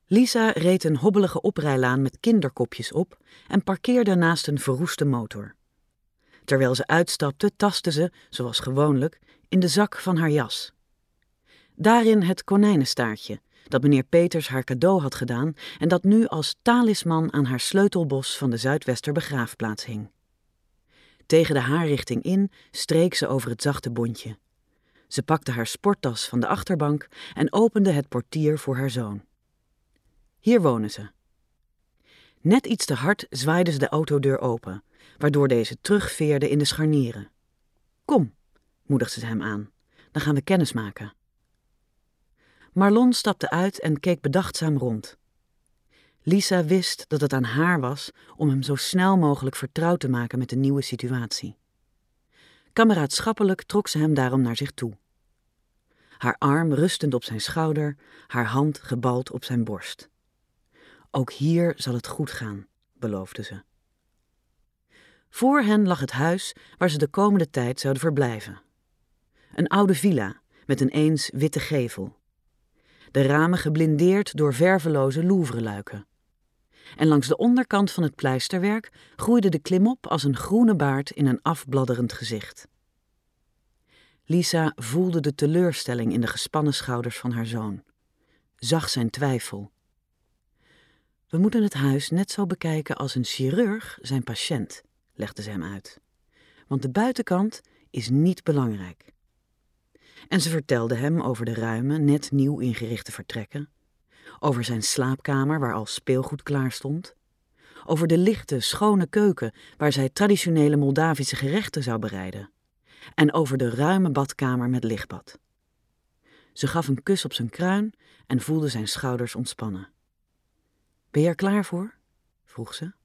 Lisa reed een hobbelige oprijlaan met kinderkopjes op en parkeerde naast een verroeste motor. Terwijl ze uitstapte, tastte ze, zoals gewoonlijk, in de zak van haar jas. Daarin het konijnenstaartje, dat meneer Peters haar cadeau had gedaan en dat nu als talisman aan haar sleutelbos van de Zuidwester begraafplaats hing. Tegen de haarrichting in streek ze over het zachte bontje. Ze pakte haar sporttas van de achterbank en opende het portier voor haar zoon. Hier wonen ze. Net iets te hard zwaaide ze de autodeur open, waardoor deze terugveerde in de scharnieren. Kom, moedigde ze hem aan, dan gaan we kennis maken. Marlon stapte uit en keek bedachtzaam rond. Lisa wist dat het aan haar was om hem zo snel mogelijk vertrouwd te maken met de nieuwe situatie. Kameraadschappelijk trok ze hem daarom naar zich toe. Haar arm rustend op zijn schouder, haar hand gebald op zijn borst. Ook hier zal het goed gaan, beloofde ze. Voor hen lag het huis waar ze de komende tijd zouden verblijven. Een oude villa met een eens witte gevel. De ramen geblindeerd door verveloze Louvre-luiken. En langs de onderkant van het pleisterwerk groeide de klimop als een groene baard in een afbladderend gezicht. Lisa voelde de teleurstelling in de gespannen schouders van haar zoon. Zag zijn twijfel. We moeten het huis net zo bekijken als een chirurg zijn patiënt, legde ze hem uit. Want de buitenkant is niet belangrijk. En ze vertelde hem over de ruime, net nieuw ingerichte vertrekken, over zijn slaapkamer waar al speelgoed klaar stond, over de lichte, schone keuken waar zij traditionele Moldavische gerechten zou bereiden, en over de ruime badkamer met lichtbad. Ze gaf een kus op zijn kruin en voelde zijn schouders ontspannen. Ben je er klaar voor? Vroeg ze.